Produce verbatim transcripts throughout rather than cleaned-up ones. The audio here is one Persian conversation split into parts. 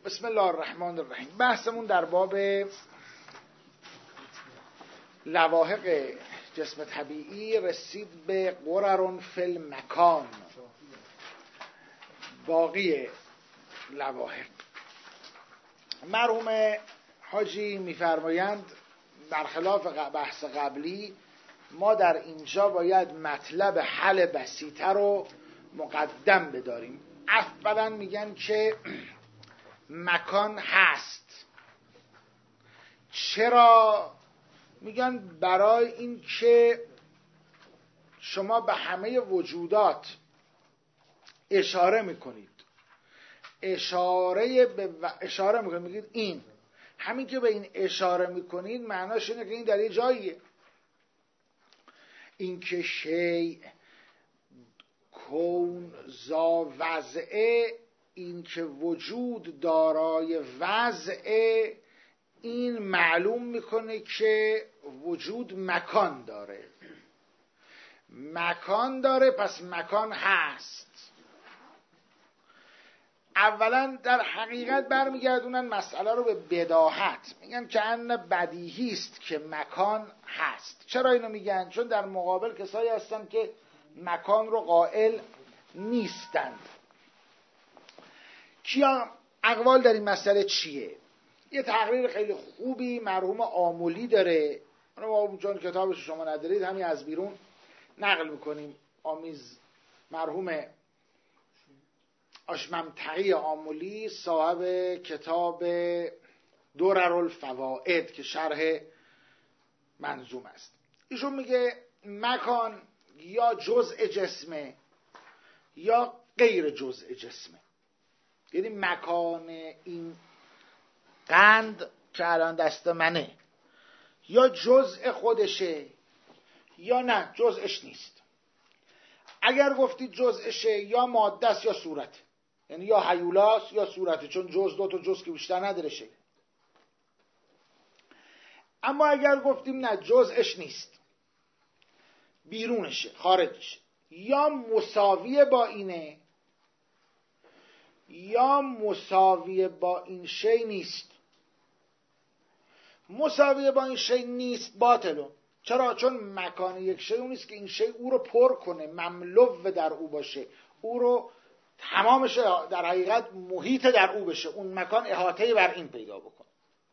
بسم الله الرحمن الرحیم. بحثمون در باب لواحق جسم طبیعی رسید به قررون فی المکان. باقی لواحق مرحوم حاجی میفرمایند برخلاف بحث قبلی ما در اینجا باید مطلب حل بسیطه رو مقدم بداریم. اولا میگن که مکان هست. چرا؟ میگن برای این که شما به همه وجودات اشاره میکنید، اشاره به و... اشاره میکنید، میگید این، همین که به این اشاره میکنید معناش اینه که این در یه جاییه. این که شیء کون زا وضعه، این که وجود دارای وضعه، این معلوم میکنه که وجود مکان داره. مکان داره پس مکان هست. اولا در حقیقت برمیگردونن مسئله رو به بداهت، میگن که ان بدیهی است که مکان هست. چرا اینو میگن؟ چون در مقابل کسایی هستن که مکان رو قائل نیستند. کیا اقوال در این مسئله چیه؟ یه تقریر خیلی خوبی مرحوم آملی داره، ما چون کتابش شما ندارید همین از بیرون نقل میکنیم. آمیز مرحوم آشممتقی آملی صاحب کتاب دررالفوائد که شرح منظوم است، ایشون میگه مکان یا جزء جسمه یا غیر جزء جسمه. یعنی مکان این قند که الان دست منه یا جزء خودشه یا نه جزءش نیست. اگر گفتید جزءشه یا ماده است یا صورت، یعنی یا هیولاست یا صورته، چون جزء دو تا جزء که بیشتر نداره شه. اما اگر گفتیم نه جزءش نیست، بیرونشه، خارجشه، یا مساوی با اینه یا مساوی با این شی نیست. مساوی با این شی نیست باطلون. چرا؟ چون مکان یک شی اون نیست که این شی او رو پر کنه، مملو در او باشه، او رو تمامش در حقیقت محیط در او بشه، اون مکان احاطه بر این پیدا بکنه.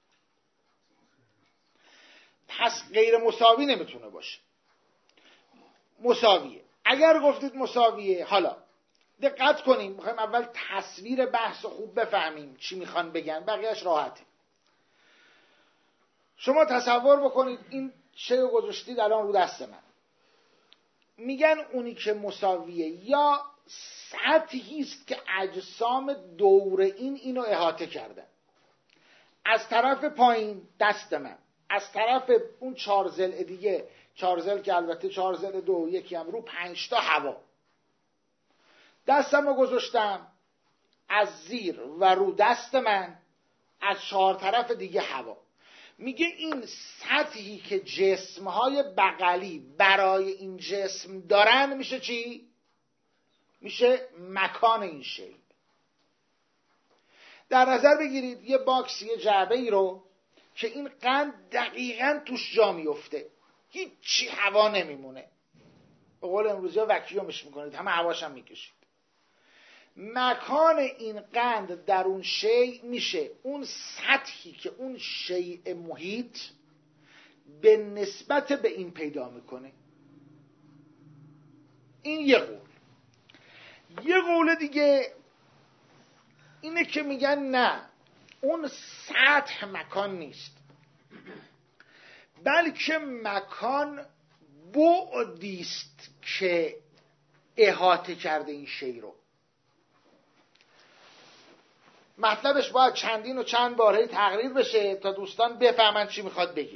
پس غیر مساوی نمیتونه باشه، مساویه. اگر گفتید مساویه، حالا دقت کنیم، میخوایم اول تصویر بحث خوب بفهمیم چی میخوان بگن، بقیهش راحته. شما تصور بکنید این شی رو گذاشتید الان رو دست من، میگن اونی که مساویه یا سطحی است که اجسام دور این اینو احاطه کردن. از طرف پایین دست من، از طرف اون چهار ضلع دیگه، چهار ضلع که البته چهار ضلع دو، یکی هم رو پنج تا هوا، دستم رو گذاشتم از زیر و رو دست من از چهار طرف دیگه هوا. میگه این سطحی که جسمهای بغلی برای این جسم دارن میشه چی؟ میشه مکان این شی. در نظر بگیرید یه باکس، یه جعبه ای رو که این قند دقیقاً توش جا میفته، هیچی هوا نمیمونه، به قول امروزی ها وکیومش میکنید، همه هواش هم میکشید. مکان این قند در اون شی میشه اون سطحی که اون شیء محیط به نسبت به این پیدا میکنه. این یه قول. یه قول دیگه اینه که میگن نه، اون سطح مکان نیست، بلکه مکان بعدیست که احاطه کرده این شی رو. مطلبش باید چندین و چند باره تقریر بشه تا دوستان بفهمن چی میخواد بگه.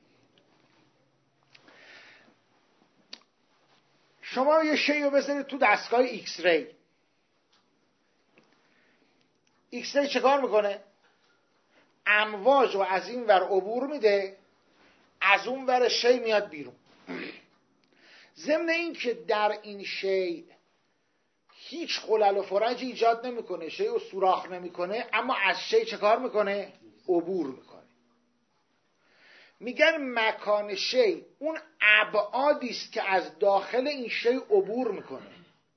شما یه شی رو بذارید تو دستگاه ایکس ری. ایکس ری چه کار میکنه؟ امواج رو از این ور عبور میده، از اون ور شی میاد بیرون. ضمن این که در این شی هیچ خلل و فرج ایجاد نمیکنه، شی رو سوراخ نمیکنه، اما از شی چه کار میکنه؟ عبور میکنه. میگن مکان شی اون ابعادی است که از داخل این شی عبور میکنه،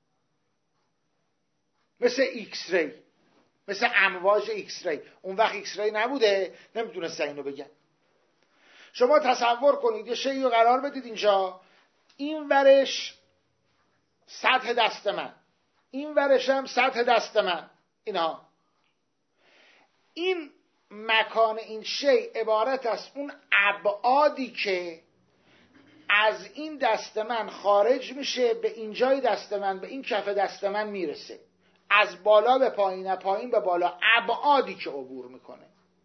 مثل ایکس ری، مثل امواج ایکس ری. اون وقت ایکس ری نبوده، نمیتونستن اینو بگن. شما تصور کنید یه شیء رو قرار بدید اینجا، این ورش سطح دست من، این ورش هم سطح دست من، اینا، این مکان این شیء عبارت است اون ابعادی که از این دست من خارج میشه به اینجای دست من، به این کف دست من میرسه، از بالا به پایین، پایین به بالا، ابعادی که عبور میکنه.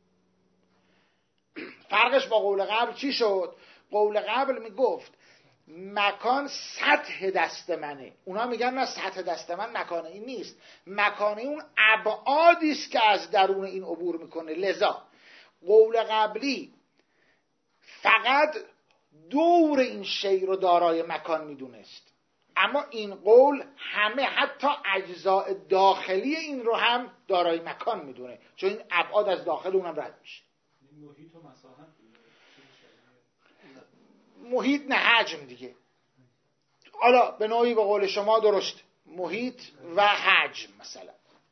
فرقش با قول قبل چی شد؟ قول قبل میگفت مکان سطح دست منه، اونا میگن نه، سطح دست من مکان این نیست، مکان اون ابعادی است که از درون این عبور میکنه. لذا قول قبلی فقط دور این شی رو دارای مکان میدونست، اما این قول همه حتی اجزاء داخلی این رو هم دارای مکان میدونه، چون این ابعاد از داخل اونم رد میشه. محیط و مساحت محیط نه، حجم دیگه. حالا به نوعی به قول شما درست، محیط و حجم. مثلا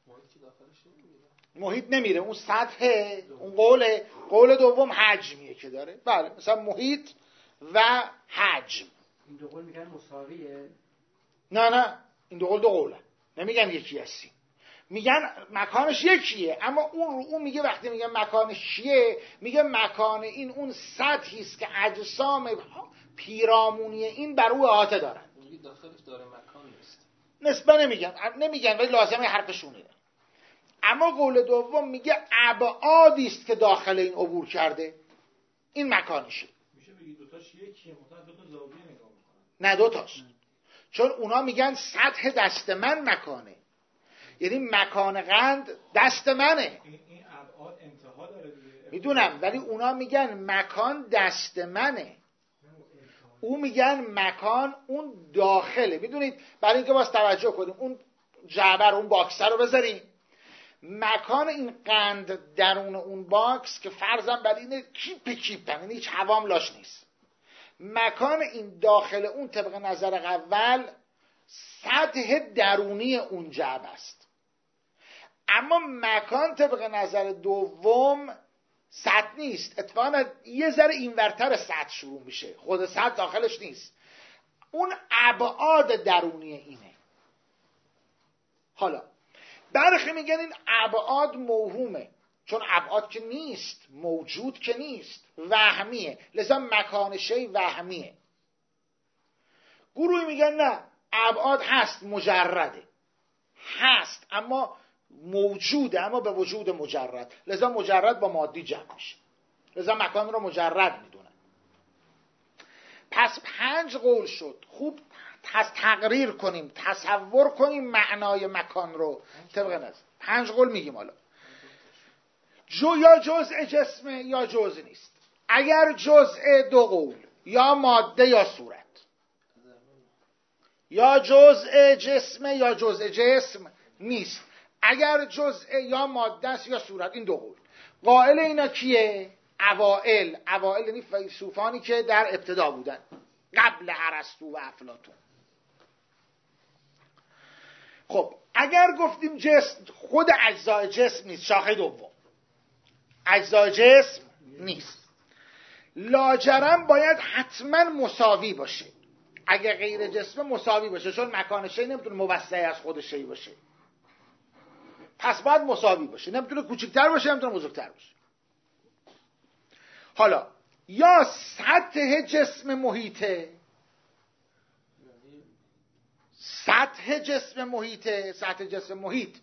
محیط نمیره، اون سطح، اون قول قول دوم حجمیه که داره. بله، مثلا محیط و حجم. این دو قول میگن مساویه؟ نه نه، این دو قول دو قوله، نمیگن یکی هستی، میگن مکانش یکیه، اما اون رو اون میگه وقتی میگه مکانش چیه، میگه مکان این اون سطحی است که اجسام پیرامونی این بر او احاطه دارن. میگه داخلش داره مکان نیست. نسبت نمیگن، نمیگن ولی لازمه حرفشون اینه. اما قول دوم میگه ابعادی است که داخل این عبور کرده، این مکانشه. میشه بگی دو تاش یکیه، متأ دو تا زاویه نگاه میکنن. نه، دو تاست. چون اونا میگن سطح دست من مکانه، یعنی مکان قند دست منه. این این ابعاد انتها داره دیگه. میدونم، ولی اونا میگن مکان دست منه، او میگن مکان اون داخله. میدونید برای اینکه باز توجه کنیم، اون جعبه اون باکسر رو بذاریم، مکان این قند درون اون باکس که فرضاً بر اینه کیپ کیپ، یعنی هیچ هوام لاش نیست، مکان این داخل اون طبق نظر اول سطح درونی اون جعبه است. اما مکان طبق نظر دوم سطح نیست، اتفاقا یه ذره اینورتر سطح شروع میشه، خود سطح داخلش نیست، اون ابعاد درونی اینه. حالا برخی میگن این ابعاد موهومه، چون ابعاد که نیست، موجود که نیست، وهمیه، لذا مکان شی وهمیه. گروهی میگن نه، ابعاد هست، مجرده، هست اما موجوده، اما به وجود مجرد، لذا مجرد با مادی جمع میشه، لذا مکان رو مجرد میدونن. پس پنج قول شد. خوب تقریر کنیم، تصور کنیم معنای مکان رو طبق نظر. پنج قول میگیم. حالا جو یا جزء جسمه یا جزء نیست. اگر جزء دو قول، یا ماده یا صورت، یا جزء جسمه یا جزء جسم نیست. اگر جزء یا ماده است یا صورت، این دو قول. قائل اینا کیه؟ اوائل. اوائل یعنی فیلسوفانی که در ابتدا بودن، قبل ارسطو و افلاطون. خب اگر گفتیم جسم، خود اجزای جسم نیست، شاخه دوم اجزای جسم نیست، لاجرم باید حتما مساوی باشه. اگر غیر جسم مساوی باشه، چون مکان شی نمیتونه موسع از خود شی باشه، پس باید مساوی باشه، نمیتونه کوچکتر باشه، نمیتونه بزرگتر باشه. حالا یا سطح جسم محیطه، سطح جسم محیطه، سطح جسم محیط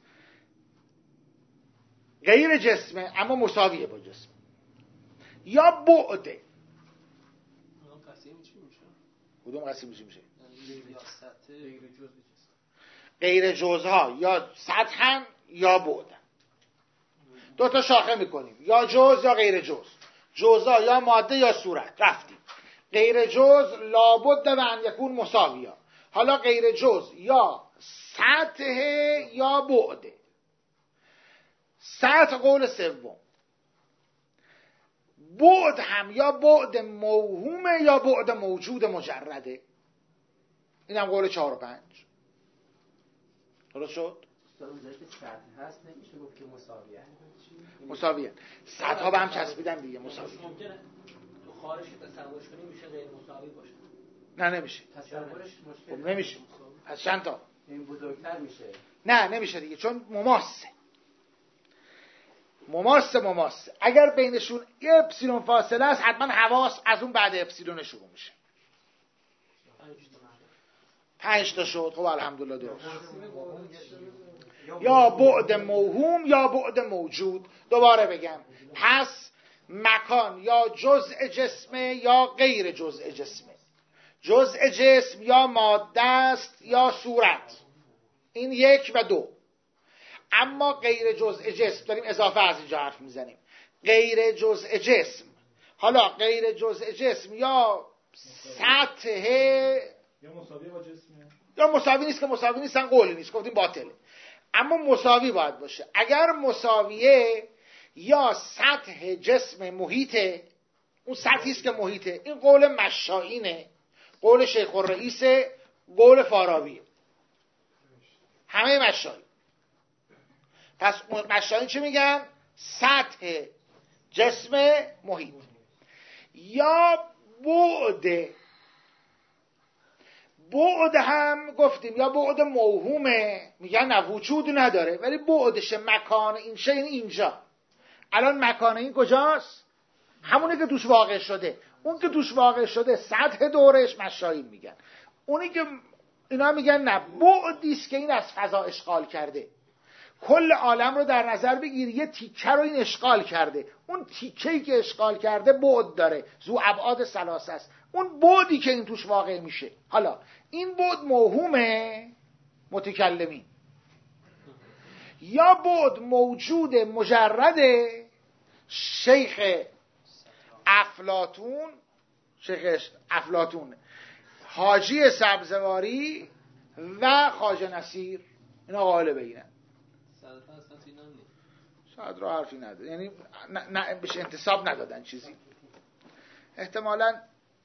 غیر جسمه اما مساویه با جسم، یا بعده. اون قسیم چی میشه؟ کدوم قسیم چی میشه؟ یا سطح غیر جزء جسم. غیر جزها یا سطحن یا بعدن. دو تا شاخه میکنیم، یا جز یا غیر جز. جزها یا ماده یا صورت، رفتیم. غیر جز لابد و ان یکون مساویا. حالا غیر جز یا سطح یا بعده. سطح قول سوم. بعد هم یا بعد موهومه یا بعد موجود مجرده. این هم قول چهار و پنج. درست شد؟ اونجایی که سطح هست نمیشه گفت که مساویه. مساویه. سطح ها به هم چسبیدن دیگه، مساویه. ممکنه تو خارج تصورش کنیم میشه غیر مساوی باشه. نه نمیشه. تصورش مشکل. خب نمیشه. پس چند تا؟ این بزرگتر میشه. نه نمیشه دیگه، چون مماسه. مماسه مماسه. اگر بینشون یه اپسیلون فاصله است حتما حواس از اون بعد اپسیلون شروع میشه. پنج تا شد. خب الحمدلله درست. یا بعد موهوم یا بعد موجود. دوباره بگم، پس مکان یا جزء جسمه یا غیر جزء جسمه. جزء جسم یا ماده است یا صورت. این یک و دو. اما غیر جزء جسم، داریم اضافه از اینجا حرف میزنیم، غیر جزء جسم. حالا غیر جزء جسم یا سطح یا مساوی با جسمه یا مساوی نیست، که مساوی نیستن قولی نیست، گفتیم باطله. اما مساوی باید باشه. اگر مساویه یا سطح جسم محیطه، اون سطحی است که محیطه. این قول مشائینه، قول شیخ الرئیس، قول فارابیه، همه مشائین. پس مشائین چی میگن؟ سطح جسم محیط. یا بعد. بعد هم گفتیم یا بعد موهومه، میگن نه وجود نداره، ولی بعدش مکان این شی اینجا. الان مکان این کجاست؟ همونی که توش واقع شده. اون که توش واقع شده سطح دورش مشائین میگن. اونی که اینا میگن نه، بعدیست که این از فضا اشغال کرده. کل عالم رو در نظر بگیر، یه تیکه رو این اشغال کرده. اون تیکه‌ای که اشغال کرده بعد داره، ذو ابعاد ثلاثه است. اون بعدی که این توش واقع میشه. حالا این بعد موهومه متکلمین یا بعد موجود مجرده شیخ افلاطون، شیخ افلاطون، حاجی سبزواری و خواجه نصیر. اینا قائل به اینن. صدر را حرفی نداره، یعنی نه, نه بهش انتصاب ندادن چیزی. احتمالاً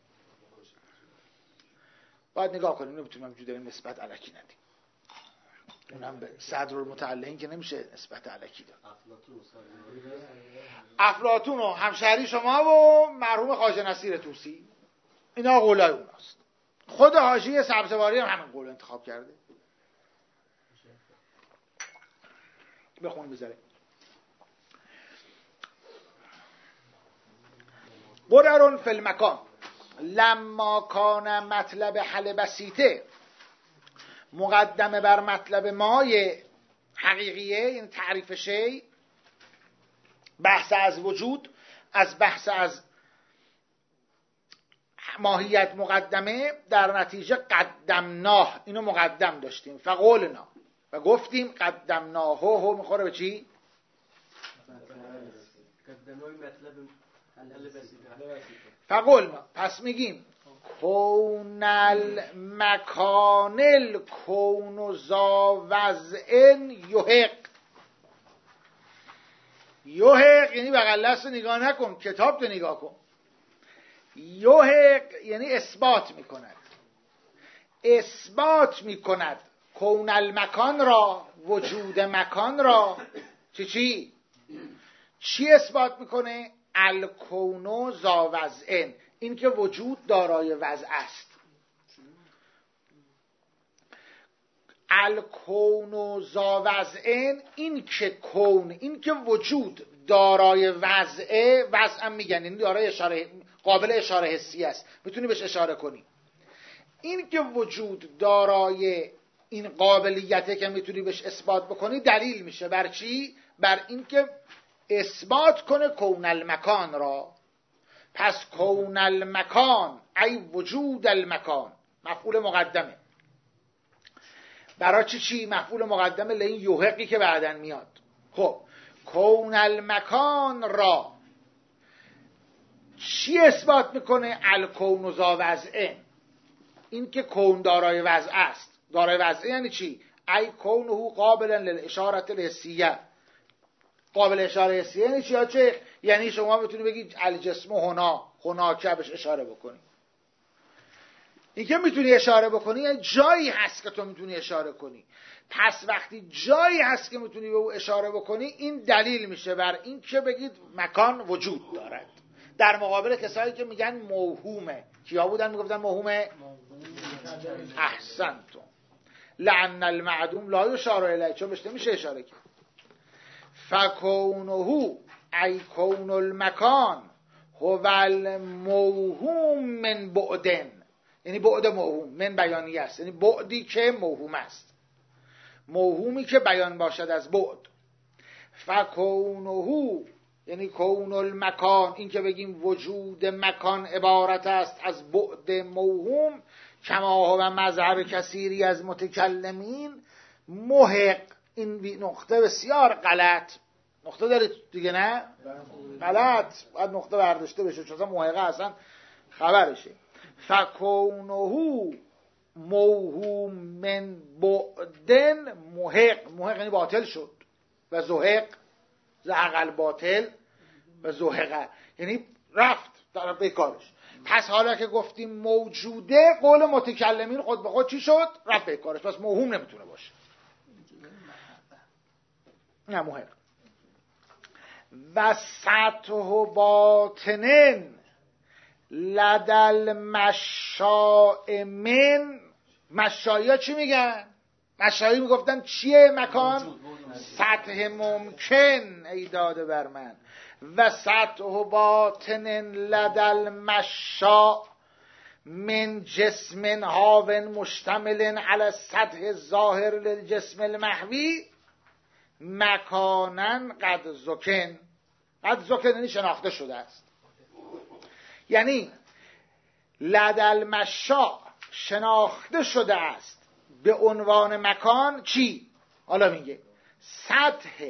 باید نگاه کنیم، نمیتونیم همجور داریم نسبت الکی ندیم. اونم به صدر المتعلقین که نمیشه نسبت الکی داد. افلاطون و همشهری شما و مرحوم خواجه نصیر طوسی، اینا قولای اوناست. خود حاجی سبزواری هم همین قول انتخاب کرده. بخون بذاره. قررون فی المکان لما کان مطلب حل بسیطه، مقدمه بر مطلب مای حقیقیه، این تعریف شی، بحث از وجود، از بحث از ماهیت مقدمه، در نتیجه قدمناه، اینو مقدم داشتیم، فقولنا، و گفتیم قدمناه هو میخوره به چی؟ قدمناه مطلب حل بسیطه. فقولنا، پس میگیم کون المکان الکون ذا وضع یحق. یحق یعنی بغل دست نگاه نکن، کتاب تو نگاه کن. یحق یعنی اثبات میکند، اثبات میکند کون المکان را، وجود مکان را. چی چی؟ چی اثبات میکنه؟ الکون ذا وضع، این که وجود دارای وضع است. الکون ذا وضع، این که کون، این که وجود دارای وضع، وضع هم میگن این دارای اشاره، قابل اشاره حسی است، میتونی بهش اشاره کنی. این که وجود دارای این قابلیته که میتونی بهش اثبات بکنی، دلیل میشه بر چی؟ بر این که اثبات کنه کون المکان را. پس کون المکان ای وجود المکان، مفعول مقدمه. برای چی چی؟ مفعول مقدمه لین یحقی که بعدن میاد. خب کون المکان را چی اثبات میکنه؟ الکون ذا وضع، این که کون دارای وضع است. دارای وضعی یعنی چی؟ ای کونه قابلا للاشاره الحسیه. قابل اشاره حسیه یعنی چی ها چه؟ یعنی شما میتونی بگی الجسم هنا، هنا که بهش اشاره بکنی. این که میتونی اشاره بکنی یعنی جایی هست که تو میتونی اشاره کنی. پس وقتی جایی هست که میتونی به او اشاره بکنی، این دلیل میشه بر این که بگید مکان وجود دارد. در مقابل کسایی که میگن موهومه، کیا بودن میگفتن موهومه؟ احسنتم. لعن المعدوم لا یشار الیه، چون بهش نمیشه اشاره کرد. فکونه ای کون المکان هو الموهوم من بعدن، یعنی بعد موهوم، من بیانیه است، یعنی بعدی که موهوم است، موهومی که بیان باشد از بعد. فکونه یعنی کون المکان، این که بگیم وجود مکان عبارت است از بعد موهوم، کما هو مذهب کثیری از متکلمین، محق. این نقطه بسیار غلط. نقطه دارید دیگه نه؟ غلط، باید نقطه برداشته بشه، چون اصلا محقه اصلا خبرشه. فکونه موهوم من بعدن محق. محق یعنی باطل شد. و زهق، زهق الباطل و زهقه یعنی رفت در بیکارش. پس حالا که گفتیم موجوده، قول متکلمین خود به خود چی شد؟ رفت بیکارش. پس موهوم نمیتونه باشه. نه محق. و سطح باطنن لدل مشاء من. مشایی ها چی میگن؟ مشایی میگفتن چیه مکان؟ سطح ممکن ای داده بر من. و سطح باطنن لدل مشاء من جسم هاون مشتمل على سطح ظاهر للجسم المحوی مکانن قد زکن. قد زکن یعنی شناخته شده است. یعنی لدل مشاء شناخته شده است به عنوان مکان چی؟ حالا میگه سطح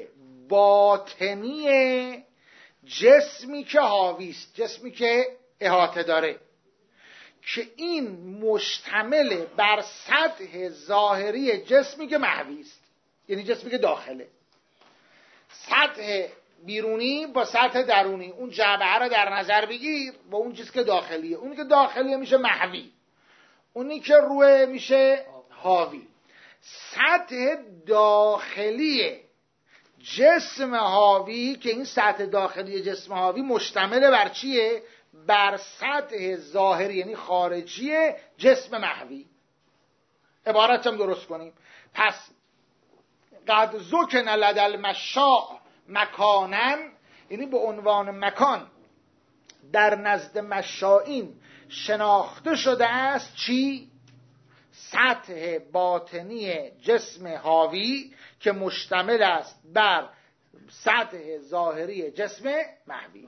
باطنی جسمی که حاویست، جسمی که احاطه داره، که این مشتمل بر سطح ظاهری جسمی که محویست، یعنی جسمی که داخله. سطح بیرونی با سطح درونی، اون جعبه رو در نظر بگیر با اون چیز که داخلیه. اونی که داخلیه میشه محوی، اونی که روی میشه حاوی. سطح داخلی جسم حاوی، که این سطح داخلی جسم حاوی مشتمل بر چیه؟ بر سطح ظاهری یعنی خارجی جسم محوی. عبارت هم درست کنیم. پس قد زکن لدل مشاء مکانن، یعنی به عنوان مکان در نزد مشائین شناخته شده است چی؟ سطح باطنی جسم حاوی که مشتمل است بر سطح ظاهری جسم محوی.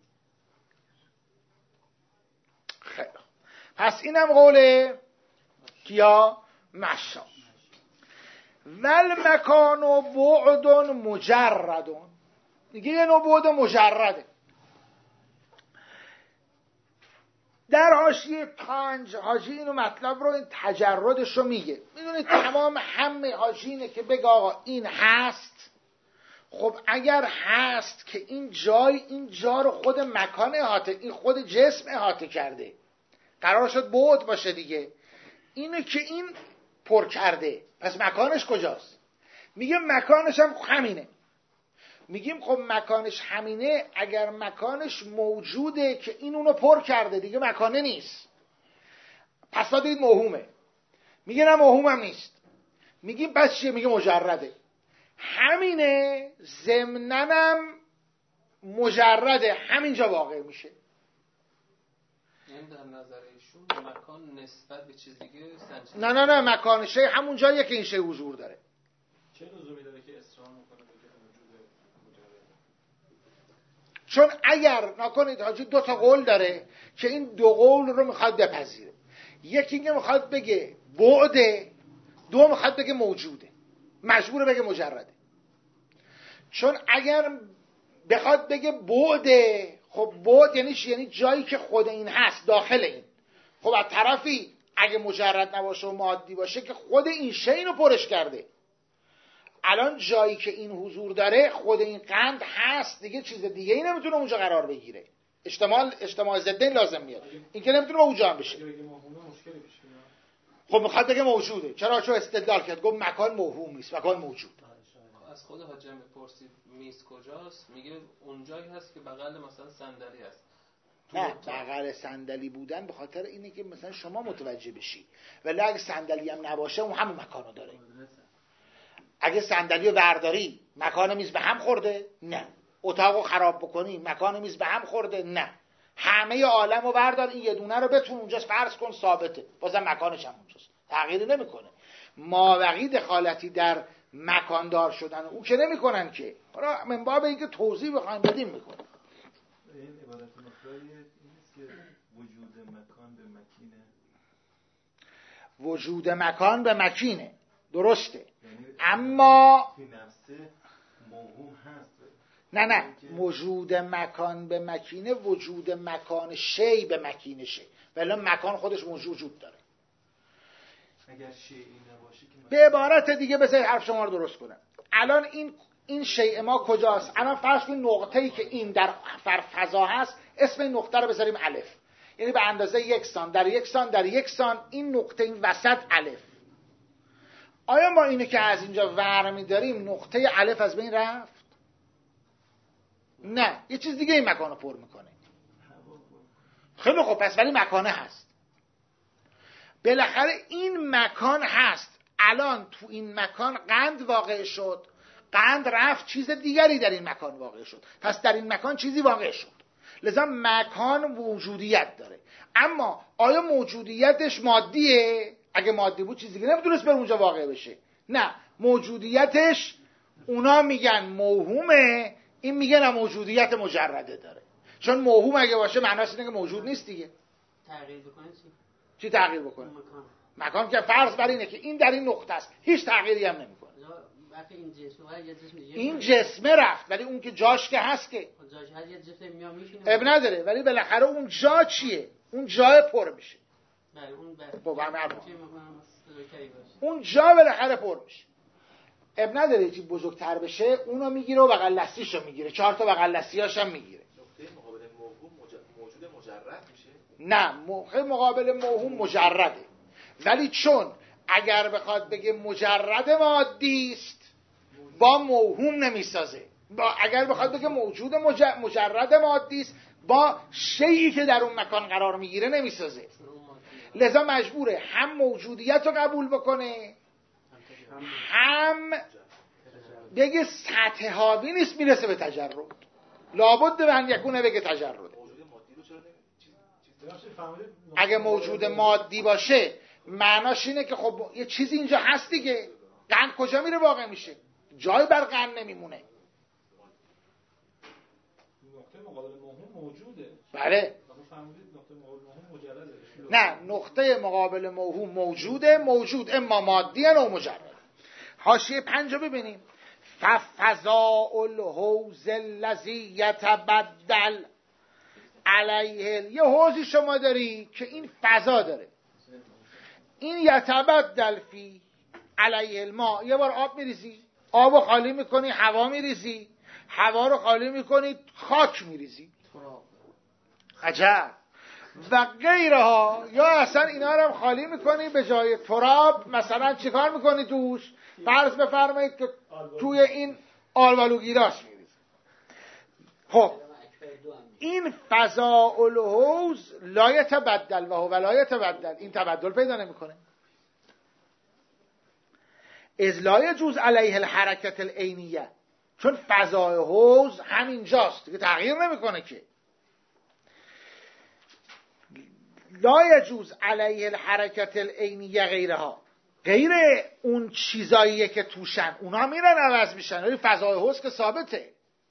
خیلی پس اینم قول کیا؟ مشا. ول مکان و بعد مجردون. دیگه یه نوع بعد مجرده. در حاشیه پنج حاجی اینو مطلب رو، این تجردش رو میگه. میدونید تمام همه حاجی اینه که بگه آقا این هست. خب اگر هست که این جای این جا رو خود مکان احاطه، این خود جسم احاطه کرده، قرار شد بعد باشه دیگه. اینه که این پر کرده، پس مکانش کجاست؟ میگه مکانش هم همینه. میگیم خب مکانش همینه، اگر مکانش موجوده که این اونو پر کرده دیگه مکانه نیست، پس تا دید موهومه. میگه نه موهوم هم نیست. میگیم پس چیه؟ میگه مجرده. همینه، ضمناًم مجرده، همینجا واقع میشه. یعنی در نظر ایشون مکان نسبت به چیز دیگه سنجیده. نه نه نه، مکان شی همون جاییه که این شی حضور داره. چه لزومی داره که اصرار میکنه بگه وجود مجرد؟ چون اگر نکنید حاجی دو تا قول داره که این دو قول رو میخواد بپذیره. یکی اینکه میخواد بگه بعده، دو میخواد بگه موجوده، مجبوره بگه مجرده. چون اگر بخواد بگه بعده، خب بعد یعنی چی؟ یعنی جایی که خود این هست، داخل این. خب از طرفی اگه مجرد نباشه و مادی باشه که خود این شی اینو پرش کرده. الان جایی که این حضور داره خود این قند هست دیگه، چیز دیگه ای نمیتونه اونجا قرار بگیره. اجتماع اجتماع ضدین لازم میاد، این که نمیتونه با اونجا هم بشه. خب میخواد بگه موجوده. چرا؟ چون استدلال کرد، گفت مکان موهوم نیست، مکان موجود. از خود حاجی میپرسید میز کجاست، میگه اونجایی هست که بغل مثلا صندلی هست. نه، بغل صندلی بودن به خاطر اینه که مثلا شما متوجه بشی، ولی اگه صندلی هم نباشه اون همون مکانو داره. اگه صندلی رو برداری مکان میز به هم خورده؟ نه. اتاقو خراب بکنی مکان میز به هم خورده؟ نه. همه عالم رو بردار، این یه دونه رو بتون اونجاست فرض کن ثابته، بازم مکانش هم اونجاست، تغییری نمیکنه. مابقی دخالتی در مکاندار شدن او که نمیکنن که، حالا من باب اینکه توضیح بخوایم بدیم میکنه. این عبارت مخرای اینست که وجود مکان به مکینه، وجود مکان به مکینه، درسته، یعنی اما فی نفسه موهوم هست. نه نه وجود مکان به مکینه، وجود مکان شی به مکینه شه، ولی مکان خودش وجود داره. اگر شیئی نباشه که به عبارت دیگه بذارید حرف شما رو درست کنم. الان این این شیء ما کجاست؟ الان فرض کنید نقطه‌ای که این در فضا هست اسم این نقطه رو بذاریم الف، یعنی به اندازه یک سان در یک سان در یک سان این نقطه این وسط الف. آیا ما اینو که از اینجا ور می‌داریم نقطه الف از بین رفت؟ نه، یه چیز دیگه این مکانو پر میکنه. خیلی خوب، پس ولی مکانه هست. بالاخره این مکان هست. الان تو این مکان قند واقع شد، قند رفت، چیز دیگری در این مکان واقع شد، پس در این مکان چیزی واقع شد. لذا مکان وجودیت داره. اما آیا موجودیتش مادیه؟ اگه مادی بود چیزی دیگه نمیتونست بر اونجا واقع بشه. نه، موجودیتش اونا میگن موهومه، این میگن هم موجودیت مجرده داره. چون موهوم اگه باشه معناش اینه که موجود نیست دیگه. تغییر بکنه چی؟ چی تغییر بکنه؟ مکان. مکان که فرض بر اینه که این در این نقطه است، هیچ تغییری هم نمیکنه. وقتی این جسمه یه جسم دیگه این جسمه رفت، ولی اون که جاش که هست که جاش هست، یه جسم میاد میشینه اب نداره، ولی بالاخره اون جا چیه؟ اون جای پر میشه. بله اون بله. خب همه حرف. باشه. اون جا بالاخره پر میشه. اب نداره چی بزرگتر بشه، اونو میگیره و بغل دستیشو میگیره، چهار تا بغل دستیاش هم میگیره. نقطه مقابل موهوم موجود مجرد میشه؟ نه، موقع مقابل موهوم مجرده، ولی چون اگر بخواد بگه مجرد مادی است با موهوم نمیسازه، با اگر بخواد بگه موجود مجرد مادی است با شیئی که در اون مکان قرار میگیره نمیسازه. لذا مجبوره هم موجودیت رو قبول بکنه، هم بگه سطح حاوی نیست میرسه به تجرد. لابد به ان یکونه بگه تجرد. اگه موجود مادی باشه معناش اینه که خب یه چیزی اینجا هست دیگه. قند کجا میره واقع میشه؟ جای بر قند نمیمونه. نقطه مقابل موهوم موجوده. بله. نقطه مقابل موهوم مجرده. نه، نقطه مقابل موهوم موجوده، موجود اما مادی او مجرد. حاشیه پنج رو ببینیم. ففضاء الحوض الذی یتبدل علیه، یه حوضی شما داری که این فضا داره، این یتبدل فی علیه الماء، یه بار آب میریزی، آب رو خالی میکنی، هوا میریزی، هوا رو خالی میکنی، خاک میریزی. عجب. و غیرها، یا اصلا اینا رو خالی میکنی، به جای تراب مثلا چیکار میکنی توش؟ فرض بفرمایید که توی این آلبالو گیلاس میریزی. خب این فضاء الحوض لا یتبدل و هو لا یتبدل، این تبدل پیدا نمیکنه. اذ لا یجوز علیه الحرکت العینیه، چون فضاء حوض همینجاست که تغییر نمیکنه که. لا یجوز علیه الحرکت العینیه غیرها، غیر اون چیزاییه که توشن اونا میرن عوض میشن، ولی فضاء حوض که ثابته.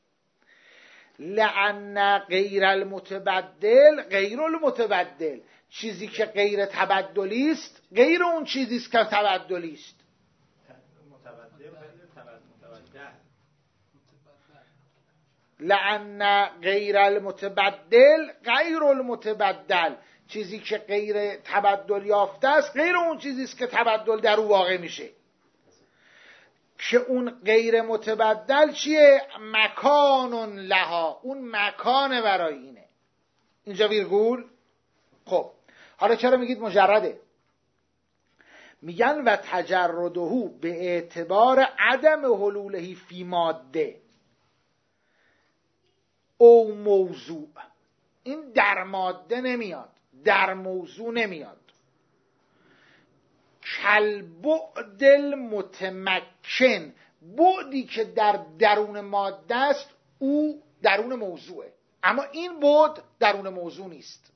لعن غیر المتبدل غیر المتبدل، چیزی که غیر تبدلی است غیر اون چیزی است که تبدلی است. لعن غیر المتبدل غیر المتبدل، چیزی که غیر تبدل یافته است غیر اون چیزی است که تبدل در او واقع میشه، که اون غیر متبدل چیه؟ مکان لها، اون مکان برای اینه. اینجا ویرگول. خب حالا چرا میگید مجرده؟ میگن و تجرده به اعتبار عدم حلولهی فی ماده او موضوع، این در ماده نمیاد، در موضوع نمیاد. کالبعد المتمکن، بعدی که در درون ماده است او درون موضوعه، اما این بعد درون موضوع نیست.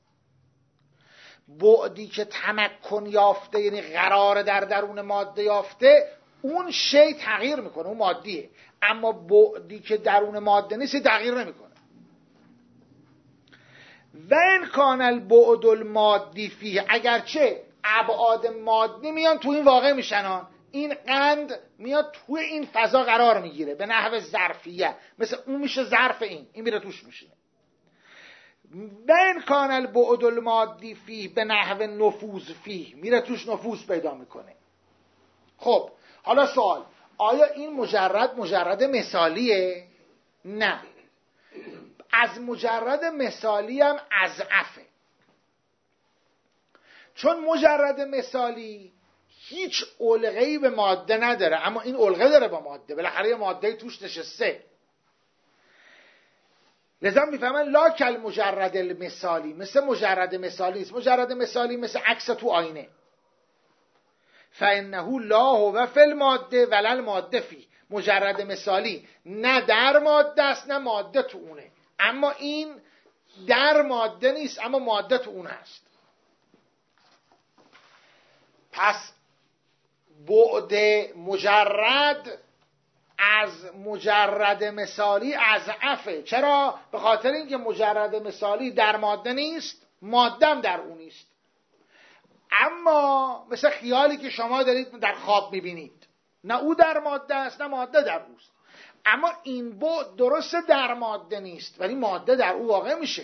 بعدی که تمکن یافته یعنی قرار در درون ماده یافته، اون شی تغییر میکنه، اون مادیه، اما بعدی که درون ماده نیست تغییر نمیکنه. و ان کان البعد المادی فیه، اگرچه ابعاد مادی میان تو این واقع میشنن، این قند میاد تو این فضا قرار میگیره به نحو ظرفیه، مثل اون میشه ظرف، این این میره توش میشینه. و ان کان البعد المادی فیه به نحو نفوذ فیه، میره توش نفوذ پیدا میکنه. خب حالا سوال، آیا این مجرد مجرد مثالیه؟ نه، از مجرد مثالی هم اضعفه، چون مجرد مثالی هیچ علقه‌ای به ماده نداره، اما این علقه داره با ماده، بالاخره یه ماده توش نشسته. لذا میفهمن لا کل مجرد المثالی، مثل مجرد مثالی است. مجرد مثالی مثل عکس تو آینه، فانه لا هو فی الماده ولا الماده فی. مجرد مثالی نه در ماده است نه ماده تو اونه، اما این در ماده نیست اما ماده تو اون هست. پس بعد مجرد از مجرد مثالی اضعفه. چرا؟ به خاطر اینکه مجرد مثالی در ماده نیست، ماده‌ام در اون نیست. اما مثل خیالی که شما دارید در خواب میبینید، نه او در ماده است نه ماده در اوست، اما این بعد درست در ماده نیست ولی ماده در او واقع میشه،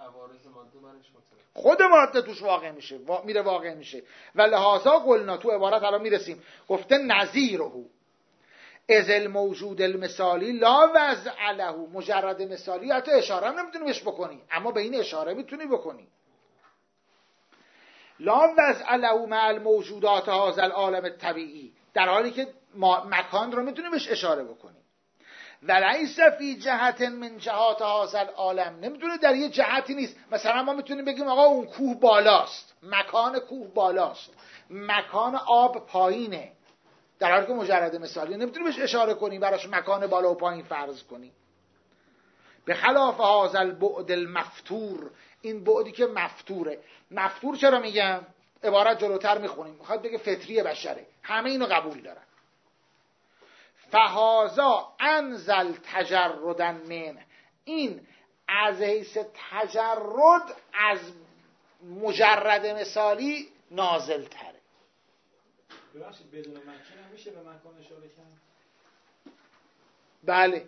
خود ماده توش واقع میشه، وا... میره واقع میشه. و لحاظا قلنا، تو عبارت الان میرسیم، گفته نظیره از الموجود المثالی لا وضع له. مجرد مثالی حتی اشاره هم نمیتونی بهش بکنی، اما به این اشاره میتونی بکنی. لا وضع له مع الموجودات هذا العالم الطبیعی، در حالی که مکان رو میتونی بهش اشاره بکنی. ولیس فی جهت من جهات هذا العالم، نمیتونه در یه جهتی نیست. مثلا ما میتونیم بگیم آقا اون کوه بالاست، مکان کوه بالاست، مکان آب پایینه، در حالی که مجرد مثالی نمیتونی بهش اشاره کنی، براش مکان بالا و پایین فرض کنی. به خلاف هذا البعد المفتور، این بعدی که مفتوره. مفتور چرا میگم؟ عبارت جلوتر میخونیم، میخواد بگه فطری بشره، همه اینو قبول دارن. فهذا انزل تجردا من، این از حیث تجرد از مجرد مثالی نازل تره. ببخشید بدون مکین هم میشه به مکان اشاره کرد؟ بله،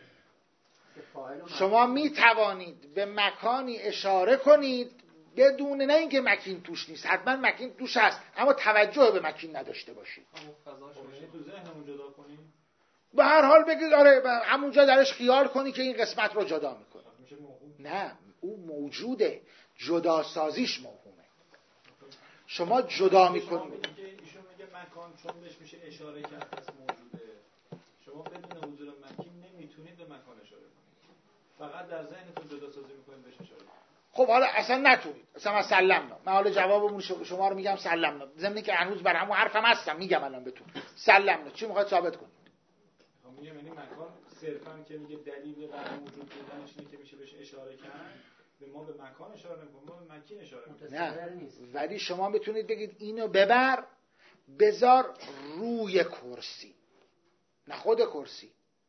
شما می توانید به مکانی اشاره کنید بدون نه اینکه مکین توش نیست، حتما مکین توش هست اما توجه به مکین نداشته باشید. تو ذهنمون جدا کنیم، به هر حال بگید آره همونجا درش خیال کنی که این قسمت رو جدا میکنه. نه، او موجوده، جدا سازیش موهومه. شما جدا میکنید. ایشون میگه مکان چون بهش میشه اشاره کرد پس موجوده. شما بدون حضور مکین نمیتونید به مکان اشاره کنید، فقط در ذهنتون جدا سازی میکنید بهش اشاره کنید. خب حالا اصلا نتونید، اصلا من سلمنا، من حالا جوابمون شما رو میگم سلمنا، ضمن که هنوز بر همون حرفم هستم، میگم الان بهتون سلمنا. چی میخواید ثابت کنید؟ میگم یعنی مکان صرفا که میگه دلیل برای وجود بودنش اینه که میشه بهش اشاره کرد، به ما به مکان اشاره نمی‌کنه، ما به مکین اشاره می‌کنیم. نه، ولی شما میتونید بگید اینو ببر بذار روی کرسی، نه خود کرسی،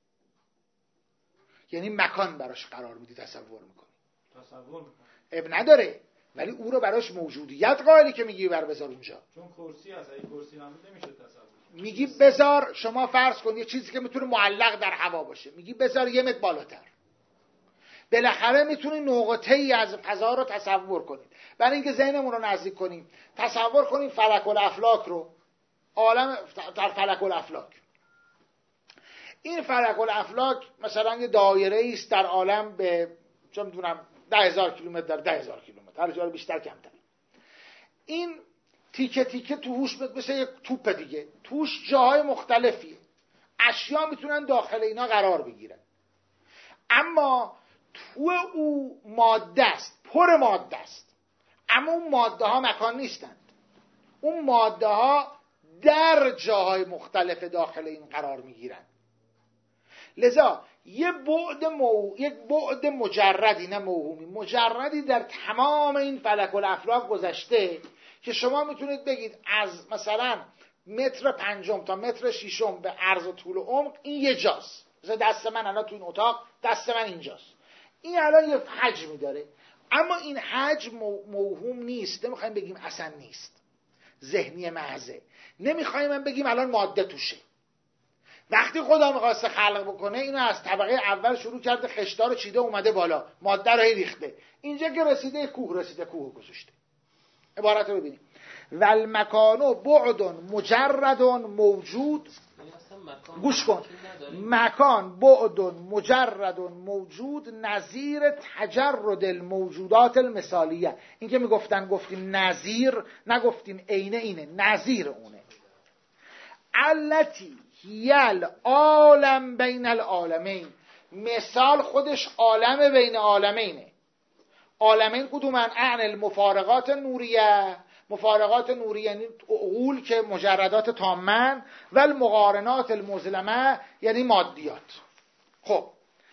یعنی مکان براش قرار میدی، تصور میکنی. تصور میکنی اب نداره، ولی او رو براش موجودیت قائلی که میگی بر بذار اونجا، چون کرسی هست، اگه کرسی نبود نمیشه تصور. میگی بذار، شما فرض کن یه چیزی که میتونه معلق در هوا باشه، میگی بذار یه متر بالاتر، بالاخره میتونید نقطه ای از فضا رو تصور کنید. برای اینکه ذهنمون رو نزدیک کنیم، تصور کنید فلک الافلاک رو، عالم در فلک الافلاک. این فلک الافلاک مثلا یه دایره است در عالم به چه میدونم ده هزار کیلومتر در ده هزار کیلومتر، هر جا بیشتر کمتر. این تیکه تیکه توش مثل یک توپ دیگه، توش جاهای مختلفیه، اشیا میتونن داخل اینا قرار بگیرن، اما تو او ماده است، پر ماده است، اما اون ماده ها مکان نیستند. اون ماده ها در جاهای مختلف داخل این قرار میگیرن. لذا یه بعد مو... یک بعد مجردی، نه موهومی، مجردی در تمام این فلک الافلاک گذشته که شما میتونید بگید از مثلا متر پنجم تا متر ششم به عرض و طول و عمق این یه جاست. مثلا دست من الان تو این اتاق، دست من اینجاست. این الان یه حجمی داره، اما این حجم موهوم نیست. نمیخوایم بگیم اصلا نیست، ذهنی محضه. نمیخوایم من بگیم الان ماده توشه. وقتی خدا میخواسته خلق بکنه اینو از طبقه اول شروع کرده، خشتا رو چیده اومده بالا، ماده رو ریخته، اینجا که رسیده کوه رسیده، کوه گذاشته. عبارت رو ببینیم: والمکان بعد مجرد موجود. گوش کن، مکان بعد مجرد موجود نظیر تجرد الموجودات المثالیه. این که میگفتن گفتیم نظیر، نگفتیم عین، اینه نظیر اونه. التی هیل عالم بین العالمین. مثال خودش عالم بین عالمینه. عالمین کدومن؟ اعن المفارقات نوریه. مفارقات نوریه یعنی عقول که مجردات تامن، و المقارنات المظلمه یعنی مادیات. خب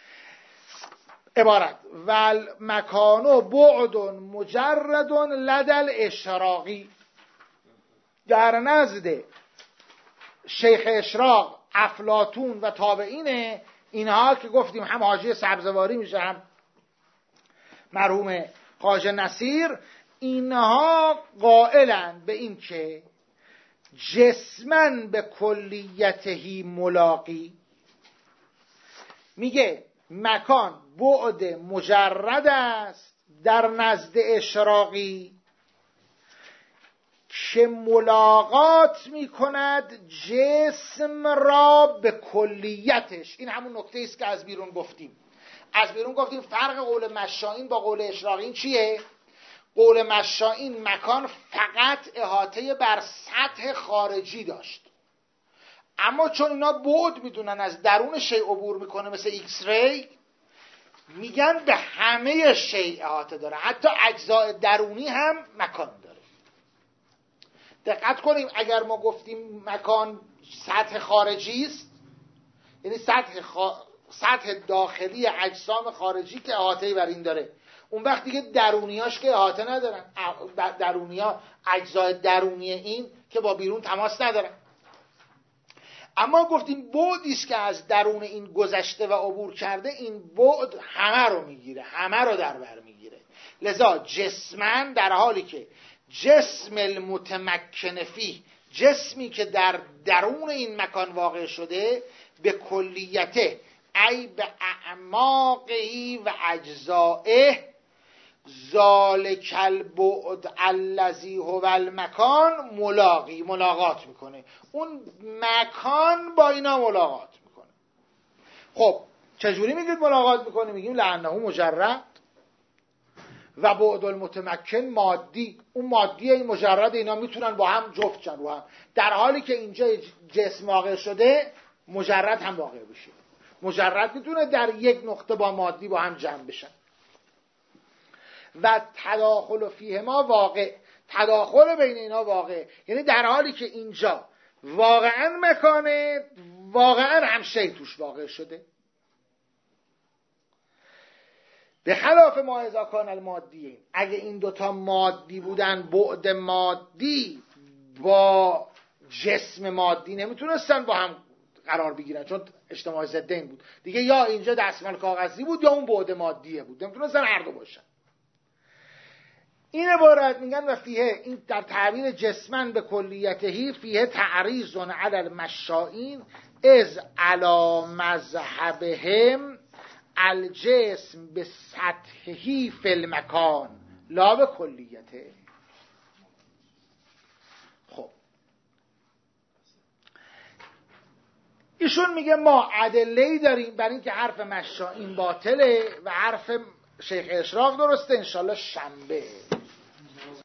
عبارت والمکان بعد مجرد لدل اشراقی. در نزد شیخ اشراق، افلاطون و تابعینه اینها که گفتیم، هم حاجی سبزواری میشه هم مرحوم خواجه نصیر، اینها قائلند به این که جسمن به کلیتهی ملاقی. میگه مکان بعد مجرد است در نزد اشراقی که ملاقات میکند جسم را به کلیتش. این همون نکته است که از بیرون گفتیم. از بیرون گفتیم فرق قول مشائین با قول اشراقین چیه؟ قول مشائین مکان فقط احاطه بر سطح خارجی داشت، اما چون اینا بعد میدونن از درون شیء عبور میکنه مثل ایکس ری، میگن به همه شیء احاطه داره، حتی اجزای درونی هم مکان داره. دقت کنیم، اگر ما گفتیم مکان سطح خارجی است، یعنی سطح, خا... سطح داخلی اجسام خارجی که احاطه بر این داره، اون وقت دیگه درونیاش که احاطه ندارن. درونیا، اجزای درونی این که با بیرون تماس ندارن. اما گفتیم بعدی است که از درون این گذشته و عبور کرده، این بعد همه رو میگیره، همه رو در بر میگیره. لذا جسمن در حالی که جسم المتمکن فیه، جسمی که در درون این مکان واقع شده، به کلیته ای به اعماقی و اجزائه ذالک البعد الذی هو المکان ملاقی، ملاقات میکنه. اون مکان با اینا ملاقات میکنه. خب چجوری میگید ملاقات میکنه؟ میگیم لعنه مجرد و بعد المتمکن مادی. اون مادی این مجرد اینا میتونن با هم جفت شن رو هم، در حالی که اینجا جسم واقع شده مجرد هم واقع بشه. مجرد میتونه در یک نقطه با مادی با هم جمع بشن. و تداخل فیه ما واقع، تداخل بین اینا واقع، یعنی در حالی که اینجا واقعا مکانه، واقعا هم شی توش واقع شده. به خلاف ما اذا کان المادیین، اگه این دوتا مادی بودن، بعد مادی با جسم مادی نمیتونستن با هم قرار بگیرن، چون اجتماع ضدین بود دیگه. یا اینجا دستمال کاغذی بود یا اون بعد مادیه بود، نمیتونستن هر دو باشن. این عبارت میگن و فیه، این در تعبیر جسمن به کلیتهی، فیه تعریض علی المشائین از علی مذهبهم الجسم به سطحی فی المکان لا به کلیته. خب ایشون میگه ما ادله‌ای داریم برای اینکه حرف مشا این باطله و حرف شیخ اشراق درسته. انشالله شنبه